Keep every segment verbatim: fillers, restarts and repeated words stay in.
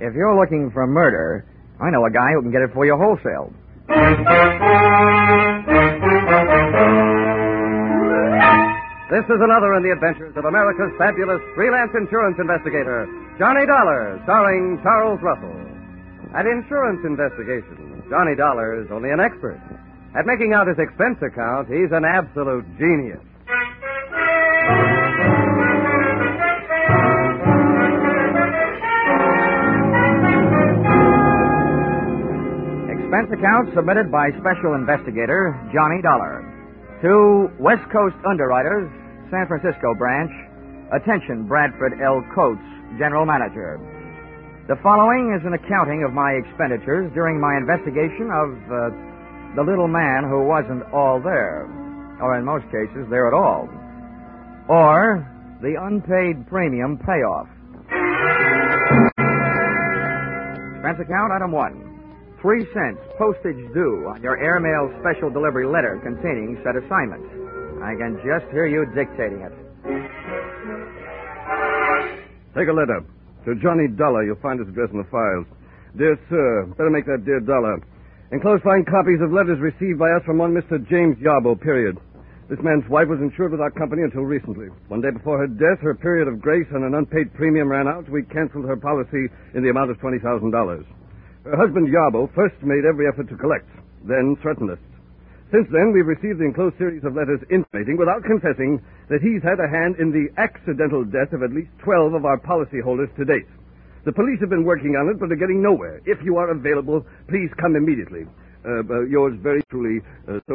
If you're looking for murder, I know a guy who can get it for you wholesale. This is another in the adventures of America's fabulous freelance insurance investigator, Johnny Dollar, starring Charles Russell. At insurance investigation, Johnny Dollar is only an expert. At making out his expense account, he's an absolute genius. Expense account submitted by Special Investigator Johnny Dollar. To West Coast Underwriters, San Francisco Branch. Attention, Bradford L. Coates, General Manager. The following is an accounting of my expenditures during my investigation of uh, the little man who wasn't all there, or in most cases, there at all, or the unpaid premium payoff. Expense account, item one. Three cents postage due on your airmail special delivery letter containing said assignment. I can just hear you dictating it. Take a letter. To Johnny Dollar, you'll find his address in the files. Dear Sir, better make that Dear Dollar. Enclosed find copies of letters received by us from one Mister James Yarbo, period. This man's wife was insured with our company until recently. One day before her death, her period of grace and an unpaid premium ran out. We canceled her policy in the amount of twenty thousand dollars. Her husband, Yarbo, first made every effort to collect, then threatened us. Since then, we've received the enclosed series of letters intimating, without confessing, that he's had a hand in the accidental death of at least twelve of our policyholders to date. The police have been working on it, but are getting nowhere. If you are available, please come immediately. Uh, uh, yours very truly, uh, so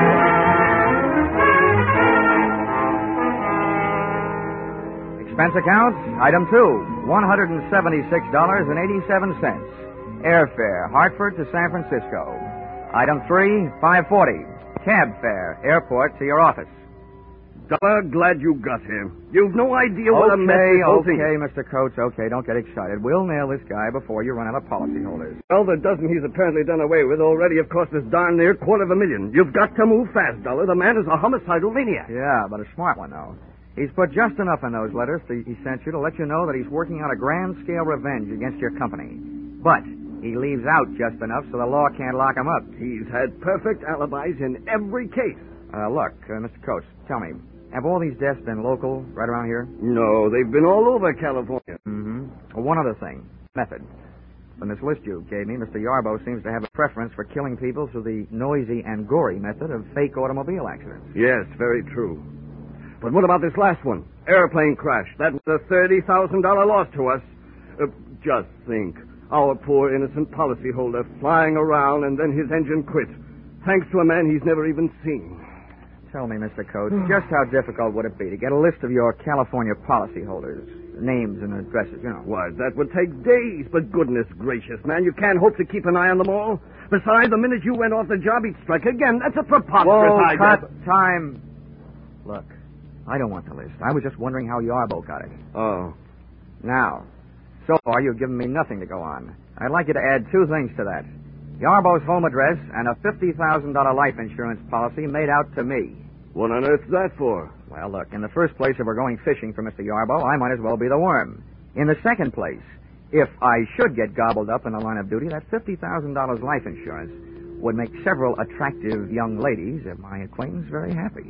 Expense account, item two, one hundred seventy-six dollars and eighty-seven cents. Airfare, Hartford to San Francisco. Item three, five forty. Cab fare, airport to your office. Dollar, glad you got here. You've no idea what a mess Okay, this whole thing okay, Mister Coates, okay, don't get excited. We'll nail this guy before you run out of policyholders. Well, the dozen he's apparently done away with already have cost us darn near quarter of a million. You've got to move fast, Dollar. The man is a homicidal maniac. Yeah, but a smart one, though. He's put just enough in those letters that he sent you to let you know that he's working out a grand-scale revenge against your company. But he leaves out just enough so the law can't lock him up. He's had perfect alibis in every case. Uh, look, uh, Mister Coates, tell me, have all these deaths been local, right around here? No, they've been all over California. Mm-hmm. Well, one other thing, method. From this list you gave me, Mister Yarbo seems to have a preference for killing people through the noisy and gory method of fake automobile accidents. Yes, very true. But what about this last one? Airplane crash. That was a thirty thousand dollars loss to us. Uh, just think. Our poor innocent policyholder flying around and then his engine quit. Thanks to a man he's never even seen. Tell me, Mister Coates, just how difficult would it be to get a list of your California policyholders? Names and addresses, you know. Why, that would take days. But goodness gracious, man, you can't hope to keep an eye on them all. Besides, the minute you went off the job, he'd strike again. That's a preposterous Whoa, idea. cut time. Look, I don't want the list. I was just wondering how Yarbo got it. Oh. Now, so far you've given me nothing to go on. I'd like you to add two things to that. Yarbo's home address and a fifty thousand dollars life insurance policy made out to me. What on earth's that for? Well, look, in the first place, if we're going fishing for Mister Yarbo, I might as well be the worm. In the second place, if I should get gobbled up in the line of duty, that fifty thousand dollars life insurance would make several attractive young ladies of my acquaintance very happy.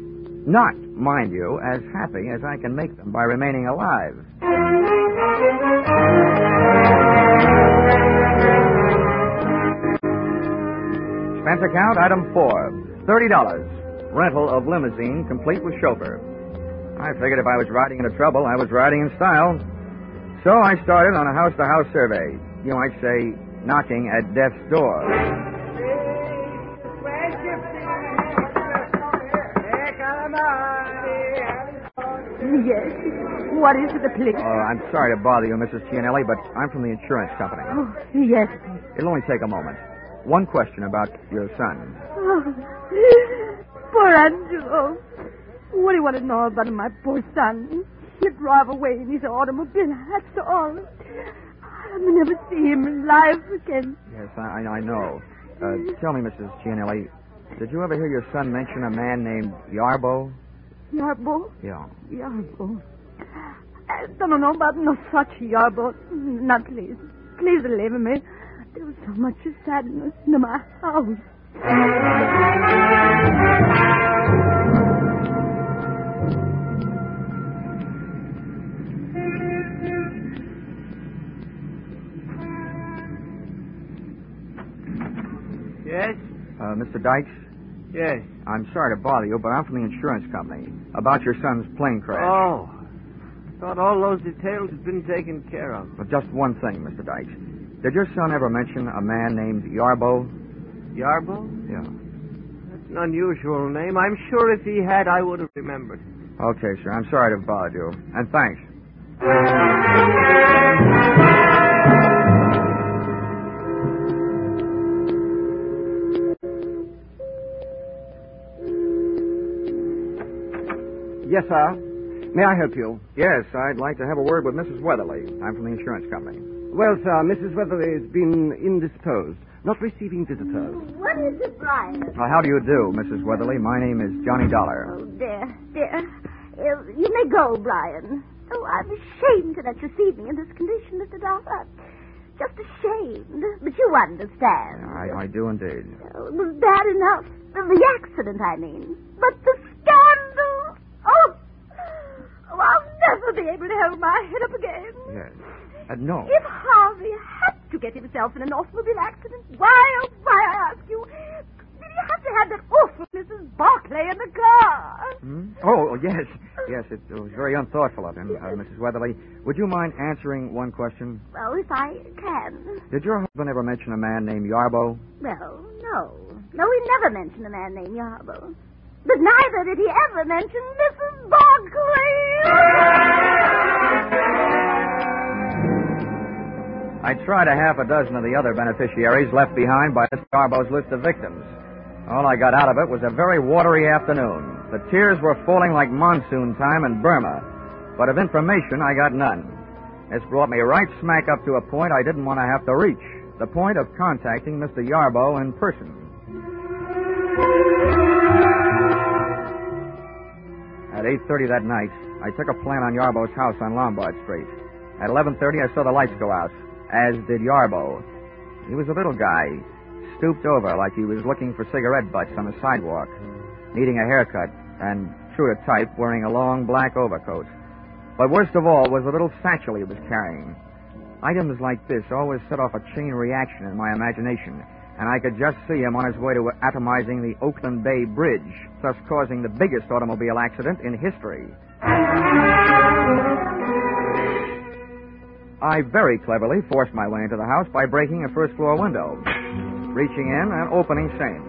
Not, mind you, as happy as I can make them by remaining alive. Expense account, item four, thirty dollars. Rental of limousine, complete with chauffeur. I figured if I was riding into trouble, I was riding in style. So I started on a house-to-house survey. You might say, knocking at death's door. Yes. What is it, please? Oh, I'm sorry to bother you, Missus Gianelli, but I'm from the insurance company. Oh, yes. It'll only take a moment. One question about your son. Oh, poor Angelo. What do you want to know about my poor son? He'll drive away in his automobile, that's all. I'll never see him alive again. Yes, I, I know. Uh, tell me, Missus Gianelli, did you ever hear your son mention a man named Yarbo? Yarbo? Yeah. Yarbo. I don't know about no such Yarbo. Not least. please deliver me. There was so much sadness in my house. Yes? Uh, Mister Dykes? Yes. I'm sorry to bother you, but I'm from the insurance company. About your son's plane crash. Oh. Thought all those details had been taken care of. But just one thing, Mister Dykes. Did your son ever mention a man named Yarbo? Yarbo? Yeah. That's an unusual name. I'm sure if he had, I would have remembered. Okay, sir. I'm sorry to have bothered you. And thanks. Yes, sir. May I help you? Yes, I'd like to have a word with Missus Weatherly. I'm from the insurance company. Well, sir, Missus Weatherly has been indisposed, not receiving visitors. What is it, Brian? Well, how do you do, Missus Weatherly? My name is Johnny Dollar. Oh, dear, dear. Uh, you may go, Brian. Oh, I'm ashamed to let you see me in this condition, Mister Dollar. Just ashamed. But you understand. I, I do indeed. Oh, it was bad enough. The accident, I mean. But the scandal. Oh, oh, I'll never be able to hold my head up again. Yes. Uh, no. If Harvey had to get himself in an automobile accident, why, oh, why, I ask you, did he have to have that awful Missus Barclay in the car? Hmm? Oh, yes. Yes, it, it was very unthoughtful of him, uh, Missus Weatherly. Would you mind answering one question? Well, if I can. Did your husband ever mention a man named Yarbo? Well, no. No, he never mentioned a man named Yarbo. But neither did he ever mention Missus Barclay. I tried a half a dozen of the other beneficiaries left behind by Mister Yarbo's list of victims. All I got out of it was a very watery afternoon. The tears were falling like monsoon time in Burma. But of information, I got none. This brought me right smack up to a point I didn't want to have to reach. The point of contacting Mister Yarbo in person. At eight thirty that night, I took a plan on Yarbo's house on Lombard Street. At eleven thirty, I saw the lights go out, as did Yarbo. He was a little guy, stooped over like he was looking for cigarette butts on the sidewalk, needing a haircut, and, true to type, wearing a long black overcoat. But worst of all was the little satchel he was carrying. Items like this always set off a chain reaction in my imagination, and I could just see him on his way to atomizing the Oakland Bay Bridge, thus causing the biggest automobile accident in history. I very cleverly forced my way into the house by breaking a first-floor window, reaching in and opening same.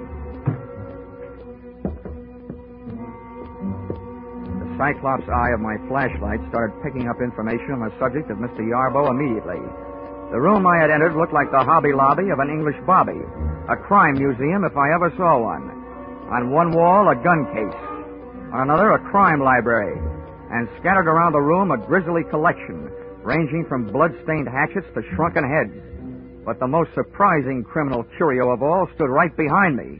The cyclops eye of my flashlight started picking up information on the subject of Mister Yarbo immediately. The room I had entered looked like the Hobby Lobby of an English bobby, a crime museum if I ever saw one. On one wall, a gun case. On another, a crime library. And scattered around the room, a grisly collection, ranging from blood-stained hatchets to shrunken heads. But the most surprising criminal curio of all stood right behind me.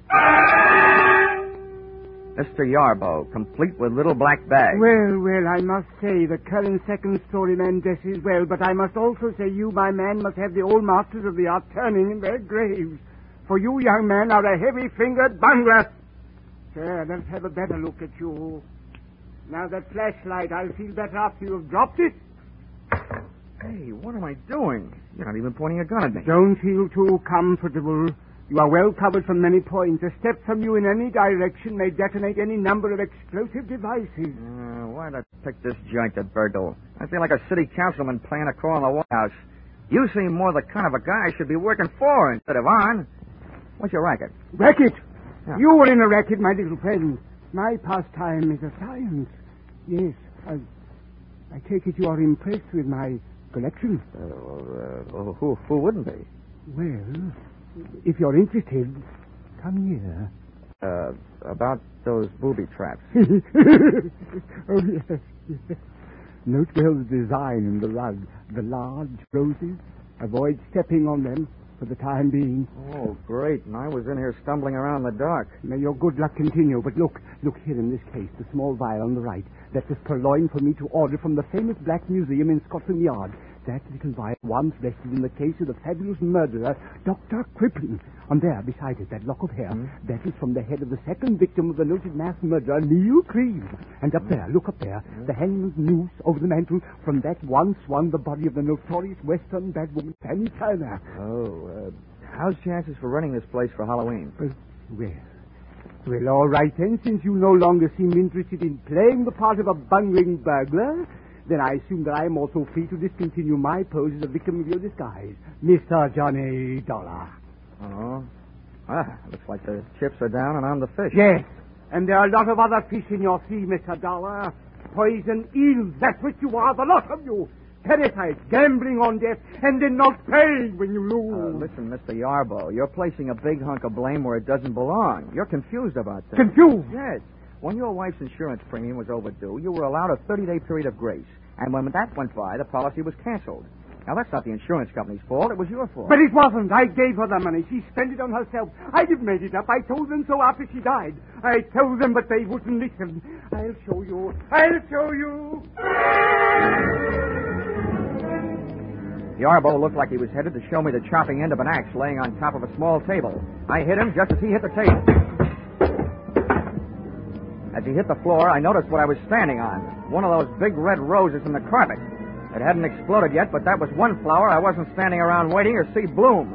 Mister Yarbo, complete with little black bags. Well, well, I must say the current second-story man dresses well, but I must also say you, my man, must have the old masters of the art turning in their graves. For you, young man, are a heavy-fingered bungler. Sir, let's have a better look at you. Now, that flashlight, I'll feel better after you've dropped it. Hey, what am I doing? You're not even pointing a gun at me. Don't feel too comfortable. You are well covered from many points. A step from you in any direction may detonate any number of explosive devices. Uh, why'd I pick this joint at Bergdale? I feel like a city councilman playing a call in the White House. You seem more the kind of a guy I should be working for instead of on. What's your racket? Racket? Yeah. You were in a racket, my little friend. My pastime is a science. Yes, I, I take it you are impressed with my collection. Uh, uh, who, who wouldn't be? Well, if you're interested, come here. Uh, about those booby traps. Oh, yes, yes. Note well the design in the rug. The large roses. Avoid stepping on them for the time being. Oh, great. And I was in here stumbling around in the dark. May your good luck continue. But look, look here in this case, the small vial on the right. That was purloined for me to order from the famous Black Museum in Scotland Yard. That little vial once rested in the case of the fabulous murderer, Doctor Crippen. And there, beside it, that lock of hair, Hmm? that is from the head of the second victim of the noted mass murderer, Neil Creed. And up there, look up there, the hangman's noose over the mantel. From that once swung the body of the notorious Western bad woman, Fanny Turner. Oh, uh, how's chances for running this place for Halloween? Uh, well, well, all right then, since you no longer seem interested in playing the part of a bungling burglar, then I assume that I am also free to discontinue my pose as a victim of your disguise, Mister Johnny Dollar. Oh. Ah, looks like the chips are down and I'm the fish. Yes, and there are a lot of other fish in your sea, Mister Dollar. Poison eels, that's what you are, the lot of you. Parasites, gambling on death, and then not paying when you Uh, lose. listen, Mister Yarbo, you're placing a big hunk of blame where it doesn't belong. You're confused about things. Confused? Yes. When your wife's insurance premium was overdue, you were allowed a thirty-day period of grace. And when that went by, the policy was canceled. Now, that's not the insurance company's fault. It was your fault. But it wasn't. I gave her the money. She spent it on herself. I didn't make it up. I told them so after she died. I told them, but they wouldn't listen. I'll show you. I'll show you. Yarbo looked like he was headed to show me the chopping end of an axe laying on top of a small table. I hit him just as he hit the table. As he hit the floor, I noticed what I was standing on. One of those big red roses in the carpet. It hadn't exploded yet, but that was one flower I wasn't standing around waiting to see bloom.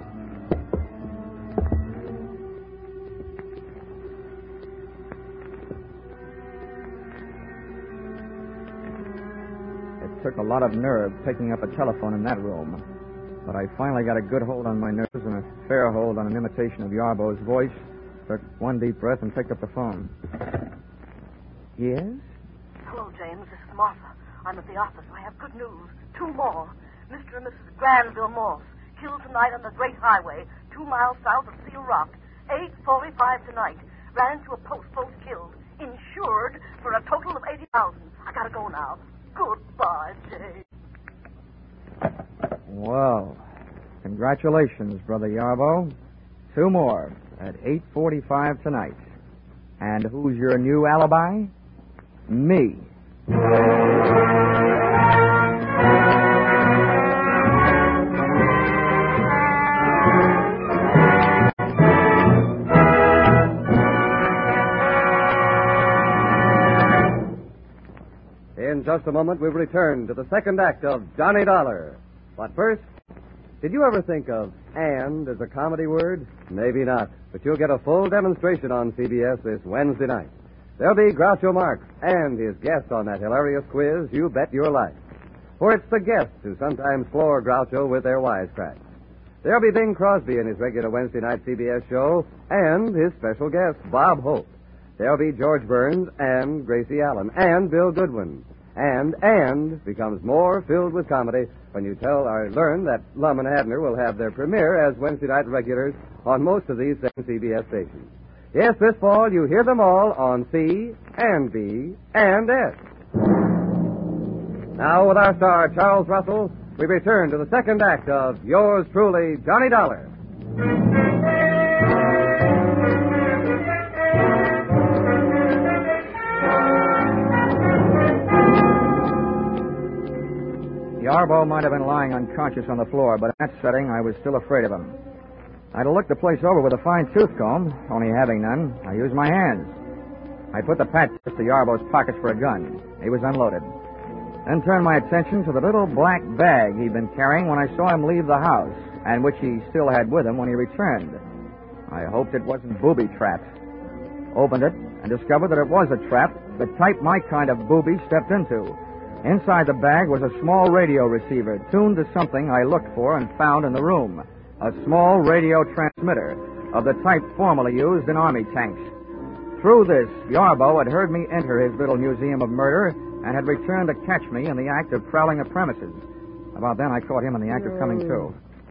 It took a lot of nerve picking up a telephone in that room. But I finally got a good hold on my nerves and a fair hold on an imitation of Yarbo's voice. Took one deep breath and picked up the phone. Yes? Hello, James. This is Martha. I'm at the office. I have good news. Two more. Mister and Missus Granville Morse, killed tonight on the Great Highway, two miles south of Seal Rock. eight forty-five tonight. Ran into a post, both killed. Insured for a total of eighty thousand dollars. I gotta go now. Goodbye, James. Well, congratulations, Brother Yarbo. Two more at eight forty-five tonight. And who's your new alibi? Me. In just a moment, we'll return to the second act of Johnny Dollar. But first, did you ever think of "and" as a comedy word? Maybe not, but you'll get a full demonstration on C B S this Wednesday night. There'll be Groucho Marx and his guest on that hilarious quiz, You Bet Your Life. For it's the guests who sometimes floor Groucho with their wisecracks. There'll be Bing Crosby in his regular Wednesday night C B S show and his special guest, Bob Hope. There'll be George Burns and Gracie Allen and Bill Goodwin. And and becomes more filled with comedy when you tell or learn that Lum and Abner will have their premiere as Wednesday night regulars on most of these same C B S stations. Yes, this fall you hear them all on C and B and S. Now with our star Charles Russell, we return to the second act of Yours Truly, Johnny Dollar. Yarbo might have been lying unconscious on the floor, but in that setting, I was still afraid of him. I'd have looked the place over with a fine tooth comb, only having none. I used my hands. I put the patches to Yarbo's pockets for a gun. He was unloaded. Then turned my attention to the little black bag he'd been carrying when I saw him leave the house, and which he still had with him when he returned. I hoped it wasn't booby-trapped. Opened it and discovered that it was a trap, the type my kind of booby stepped into. Inside the bag was a small radio receiver tuned to something I looked for and found in the room. A small radio transmitter of the type formerly used in army tanks. Through this, Yarbo had heard me enter his little museum of murder and had returned to catch me in the act of prowling the premises. About then, I caught him in the act of coming to.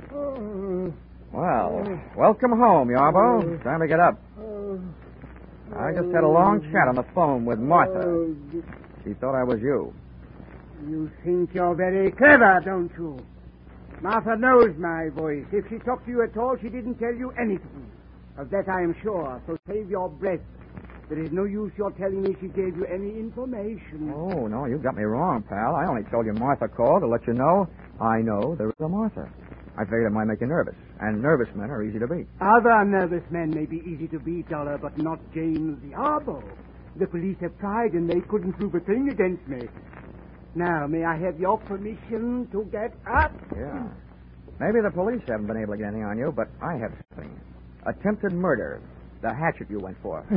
Well, welcome home, Yarbo. Time to get up. I just had a long chat on the phone with Martha. She thought I was you. You think you're very clever, don't you? Martha knows my voice. If she talked to you at all, she didn't tell you anything. Of that I am sure, so save your breath. There is no use your telling me she gave you any information. Oh, no, you got me wrong, pal. I only told you Martha called to let you know I know there is a Martha. I figured it might make you nervous, and nervous men are easy to beat. Other nervous men may be easy to beat, Dollar, but not James Yarbo. The police have tried, and they couldn't prove a thing against me. Now, may I have your permission to get up? Yeah. Maybe the police haven't been able to get anything on you, but I have something. Attempted murder. The hatchet you went for.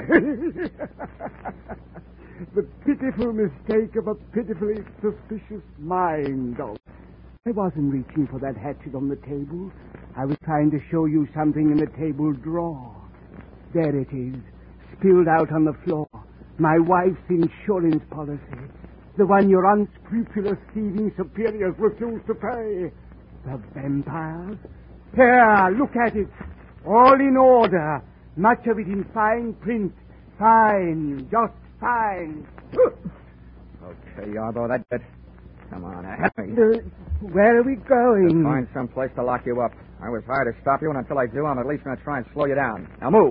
The pitiful mistake of a pitifully suspicious mind, Dollar. I wasn't reaching for that hatchet on the table. I was trying to show you something in the table drawer. There it is, spilled out on the floor. My wife's insurance policy. The one your unscrupulous thieving superiors refused to pay. The vampires? Here, look at it. All in order. Much of it in fine print. Fine. Just fine. Okay, Yarbo, that's it. Come on, help me. Uh, where are we going? To find some place to lock you up. I was hired to stop you, and until I do, I'm at least going to try and slow you down. Now move.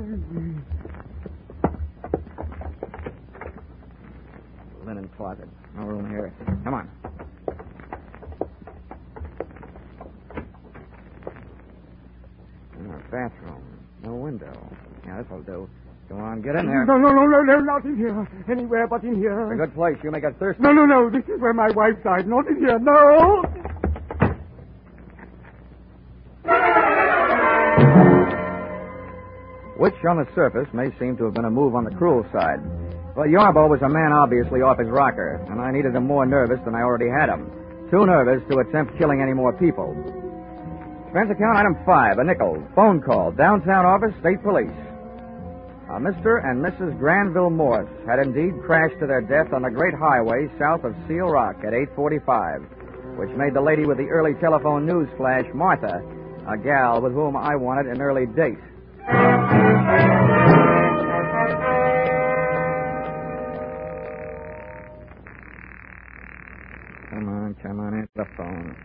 Uh, Linen closet. No room here. Come on. Uh, bathroom. No window. Yeah, this'll do. Go on, get in there. No, no, no, no, no, not in here. Anywhere but in here. It's a good place. You make it thirsty. No, no, no. This is where my wife died. Not in here. No. Which, on the surface, may seem to have been a move on the cruel side. Well, Yarbo was a man obviously off his rocker, and I needed him more nervous than I already had him. Too nervous to attempt killing any more people. Expense account item five, a nickel. Phone call. Downtown office, state police. Uh, Mister and Missus Granville Morse had indeed crashed to their death on the great highway south of Seal Rock at eight forty-five, which made the lady with the early telephone news flash Martha, a gal with whom I wanted an early date. Come on, come on, answer the phone.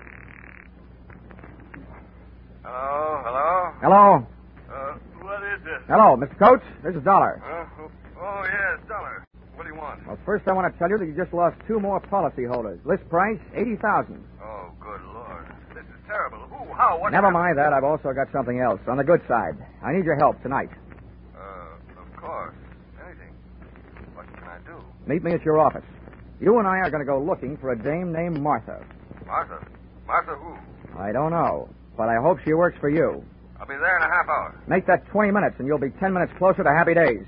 Hello, hello? Hello? Uh, what is this? Hello, Mister Coates. This is Dollar. Uh, oh, yes, Dollar. What do you want? Well, first I want to tell you that you just lost two more policy holders. List price, eighty thousand dollars. Oh, good Lord. This is terrible. Who, how, what... Never mind that. I've also got something else. On the good side. I need your help tonight. Uh, of course. Anything. What can I do? Meet me at your office. You and I are going to go looking for a dame named Martha. Martha? Martha who? I don't know, but I hope she works for you. I'll be there in a half hour. Make that twenty minutes, and you'll be ten minutes closer to happy days.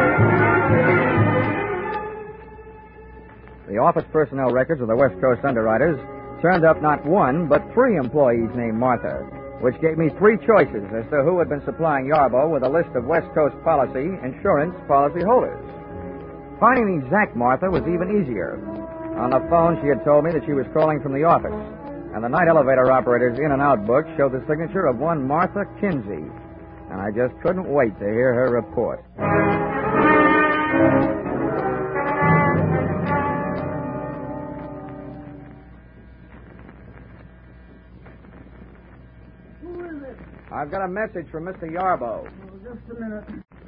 The office personnel records of the West Coast underwriters turned up not one, but three employees named Martha, which gave me three choices as to who had been supplying Yarbo with a list of West Coast policy insurance policy holders. Finding the exact Martha was even easier. On the phone, she had told me that she was calling from the office, and the night elevator operator's in and out book showed the signature of one Martha Kinsey, and I just couldn't wait to hear her report. Who is it? I've got a message from Mister Yarbo. Oh, just a minute.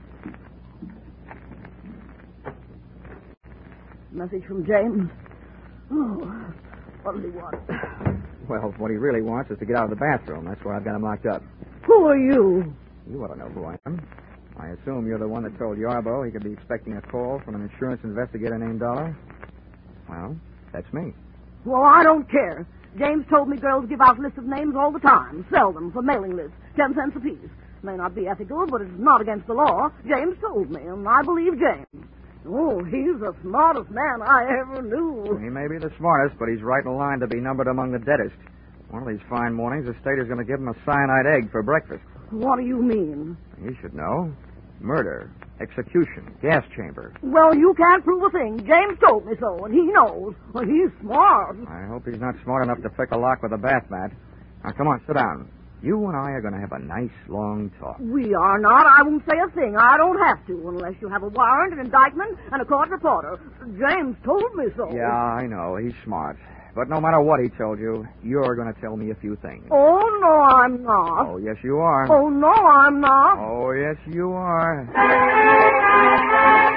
Message from James. Oh, what does he want? Well, what he really wants is to get out of the bathroom. That's where I've got him locked up. Who are you? You ought to know who I am. I assume you're the one that told Yarbo he could be expecting a call from an insurance investigator named Dollar? Well, that's me. Well, I don't care. James told me girls give out lists of names all the time. Sell them for mailing lists. Ten cents apiece. May not be ethical, but it's not against the law. James told me, and I believe James. Oh, he's the smartest man I ever knew. He may be the smartest, but he's right in line to be numbered among the deadest. One of these fine mornings, the state is going to give him a cyanide egg for breakfast. What do you mean? You should know. Murder, execution, gas chamber. Well, you can't prove a thing. James told me so, and he knows. Well, he's smart. I hope he's not smart enough to pick a lock with a bath mat. Now, come on, sit down. You and I are going to have a nice, long talk. We are not. I won't say a thing. I don't have to, unless you have a warrant, an indictment, and a court reporter. James told me so. Yeah, I know. He's smart. But no matter what he told you, you're going to tell me a few things. Oh, no, I'm not. Oh, yes, you are. Oh, no, I'm not. Oh, yes, you are.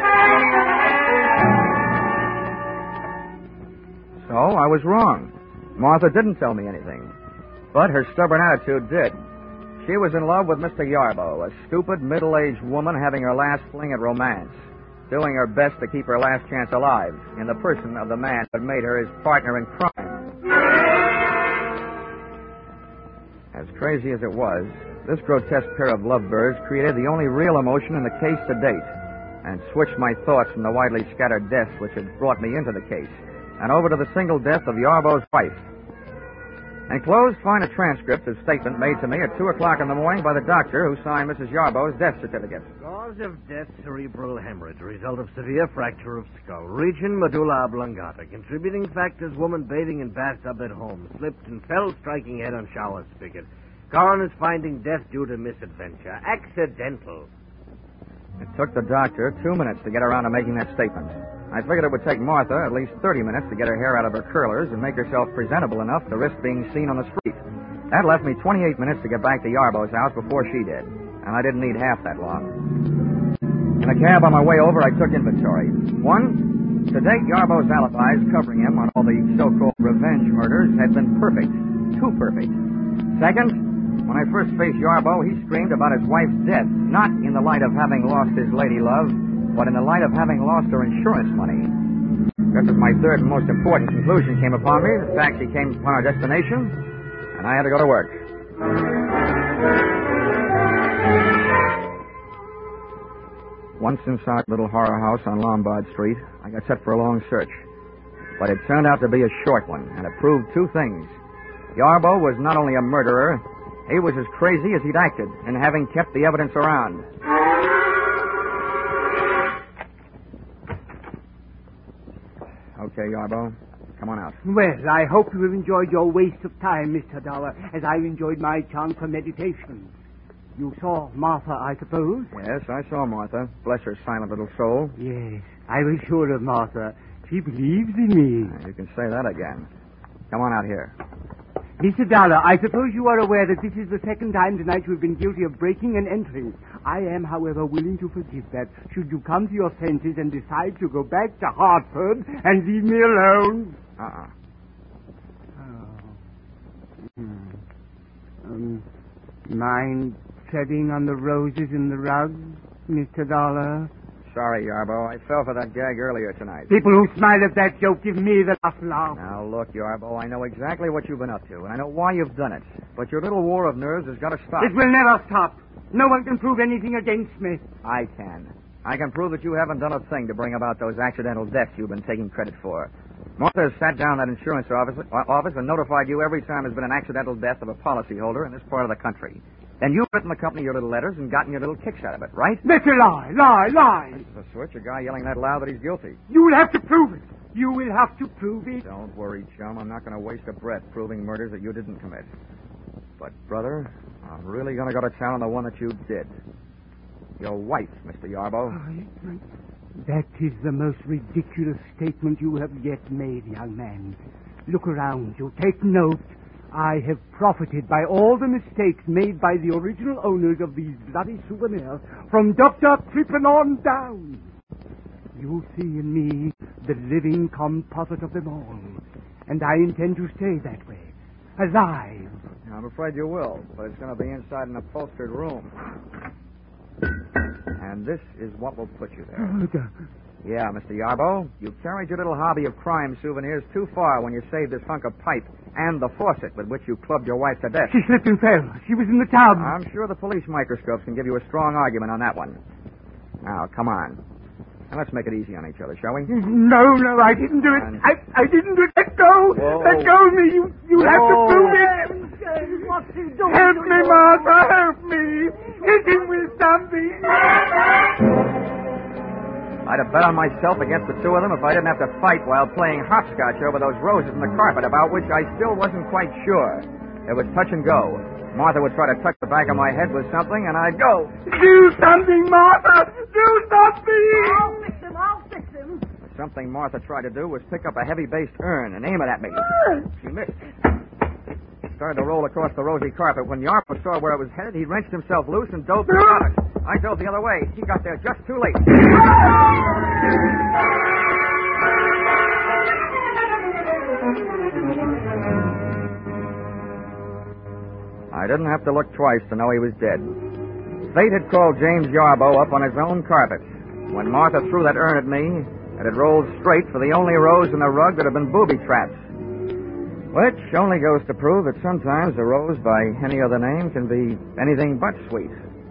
So, I was wrong. Martha didn't tell me anything, but her stubborn attitude did. She was in love with Mister Yarbo, a stupid, middle-aged woman having her last fling at romance, doing her best to keep her last chance alive in the person of the man who had made her his partner in crime. As crazy as it was, this grotesque pair of lovebirds created the only real emotion in the case to date, and switched my thoughts from the widely scattered deaths which had brought me into the case, and over to the single death of Yarbo's wife. Enclosed, find a transcript of statement made to me at two o'clock in the morning by the doctor who signed Missus Yarbo's death certificate. Cause of death, cerebral hemorrhage. Result of severe fracture of skull. Region, medulla oblongata. Contributing factors, woman bathing in bathtub at home. Slipped and fell, striking head on shower spigot. Coroner's finding death due to misadventure. Accidental. It took the doctor two minutes to get around to making that statement. I figured it would take Martha at least thirty minutes to get her hair out of her curlers and make herself presentable enough to risk being seen on the street. That left me twenty-eight minutes to get back to Yarbo's house before she did, and I didn't need half that long. In a cab on my way over, I took inventory. One, to date, Yarbo's alibis covering him on all the so-called revenge murders had been perfect. Too perfect. Second, when I first faced Yarbo, he screamed about his wife's death, not in the light of having lost his lady love, but in the light of having lost her insurance money. Just as my third and most important conclusion came upon me, the taxi came upon our destination, and I had to go to work. Once inside a little horror house on Lombard Street, I got set for a long search. But it turned out to be a short one, and it proved two things. Yarbo was not only a murderer, he was as crazy as he'd acted in having kept the evidence around. Okay, Yarbo, come on out. Well, I hope you have enjoyed your waste of time, Mister Dollar, as I enjoyed my chance for meditation. You saw Martha, I suppose? Yes, I saw Martha. Bless her silent little soul. Yes, I was sure of Martha. She believes in me. You can say that again. Come on out here. Mister Dollar, I suppose you are aware that this is the second time tonight you have been guilty of breaking and entering. I am, however, willing to forgive that should you come to your senses and decide to go back to Hartford and leave me alone. Uh-uh. Oh. Hmm. Um, mind treading on the roses in the rug, Mister Dollar? Sorry, Yarbo. I fell for that gag earlier tonight. People who smile at that joke give me the last laugh. Now, look, Yarbo, I know exactly what you've been up to, and I know why you've done it. But your little war of nerves has got to stop. It will never stop. No one can prove anything against me. I can. I can prove that you haven't done a thing to bring about those accidental deaths you've been taking credit for. Martha has sat down at that insurance office, office and notified you every time there's been an accidental death of a policyholder in this part of the country. Then you've written the company your little letters and gotten your little kicks out of it, right? That's a lie, lie, lie. That's the switch, a guy yelling that loud that he's guilty. You will have to prove it. You will have to prove it. Don't worry, chum. I'm not going to waste a breath proving murders that you didn't commit. But, brother, I'm really going to go to town on the one that you did. Your wife, Mister Yarbo. That is the most ridiculous statement you have yet made, young man. Look around you. Take note. I have profited by all the mistakes made by the original owners of these bloody souvenirs from Doctor Trippin on down. You see in me the living composite of them all, and I intend to stay that way, alive. I'm afraid you will, but it's going to be inside an upholstered room. And this is what will put you there. Oh, yeah, Mister Yarbo, you carried your little hobby of crime souvenirs too far when you saved this hunk of pipe and the faucet with which you clubbed your wife to death. She slipped and fell. She was in the tub. I'm sure the police microscopes can give you a strong argument on that one. Now, come on. Now, let's make it easy on each other, shall we? No, no, I didn't do it. And... I, I didn't do it. Let go. Whoa. Let go of me. You, you have to prove it. What's he doing? Help me, Martha. Help me. Hit him with something. I'd have bet on myself against the two of them if I didn't have to fight while playing hopscotch over those roses in the carpet, about which I still wasn't quite sure. It was touch and go. Martha would try to touch the back of my head with something, and I'd go. Do something, Martha! Do something! I'll fix him, I'll fix him. Something Martha tried to do was pick up a heavy-based urn and aim it at me. She missed. It started to roll across the rosy carpet. When Yarbo saw where it was headed, he wrenched himself loose and dove for the carpet. I dove the other way. He got there just too late. I didn't have to look twice to know he was dead. Fate had called James Yarbo up on his own carpet. When Martha threw that urn at me, it had rolled straight for the only rose in the rug that had been booby trapped. Which only goes to prove that sometimes a rose by any other name can be anything but sweet.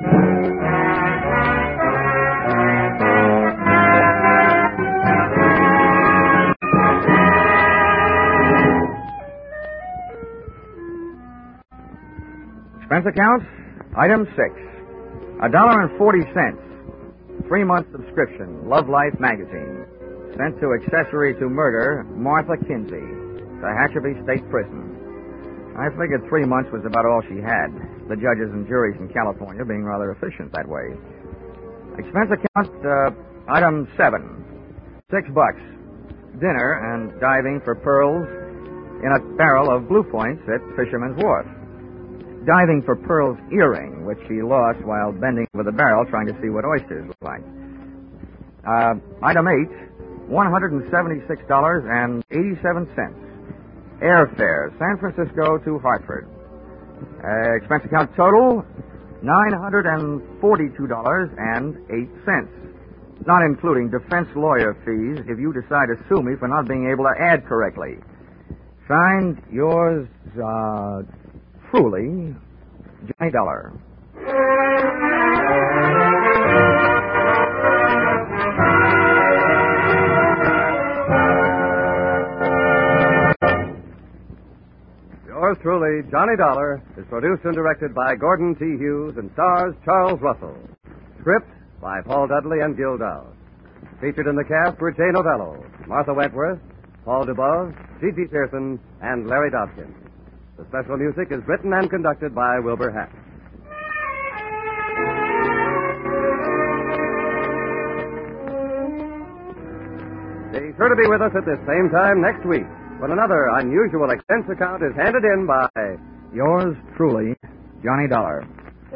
Expense account, item six. A dollar and forty cents. Three-month subscription, Love Life magazine. Sent to accessory to murder, Martha Kinsey, to Hatcherby State Prison. I figured three months was about all she had. The judges and juries in California being rather efficient that way. Expense account, uh, item seven. Six bucks. Dinner and diving for pearls in a barrel of Blue Points at Fisherman's Wharf. Diving for Pearl's earring, which she lost while bending over the barrel trying to see what oysters look like. Uh, item eight, one hundred seventy-six dollars and eighty-seven cents. Airfare, San Francisco to Hartford. Uh, expense account total, nine hundred forty-two dollars and eight cents. Not including defense lawyer fees if you decide to sue me for not being able to add correctly. Signed, yours, uh... truly, Johnny Dollar. Yours truly, Johnny Dollar, is produced and directed by Gordon T. Hughes and stars Charles Russell. Script by Paul Dudley and Gil Dowd. Featured in the cast were Jay Novello, Martha Wentworth, Paul DeBove, G G Pearson, and Larry Dobkin. The special music is written and conducted by Wilbur Hatch. Be sure to be with us at this same time next week when another unusual expense account is handed in by Yours truly, Johnny Dollar.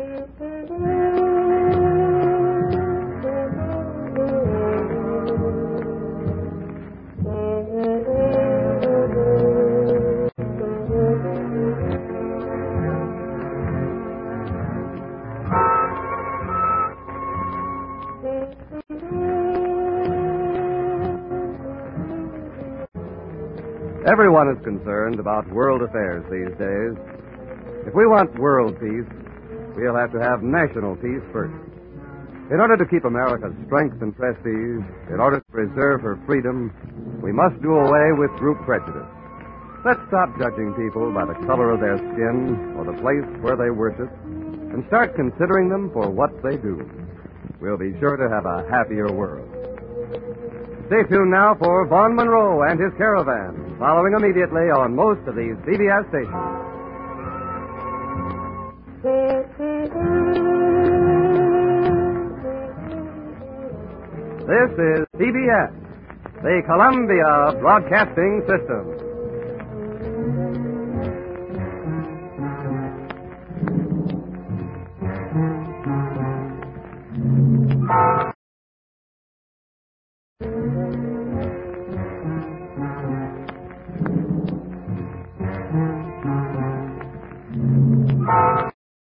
Everyone is concerned about world affairs these days. If we want world peace, we'll have to have national peace first. In order to keep America's strength and prestige, in order to preserve her freedom, we must do away with group prejudice. Let's stop judging people by the color of their skin or the place where they worship and start considering them for what they do. We'll be sure to have a happier world. Stay tuned now for Vaughn Monroe and his caravan, following immediately on most of these C B S stations. This is C B S, the Columbia Broadcasting System.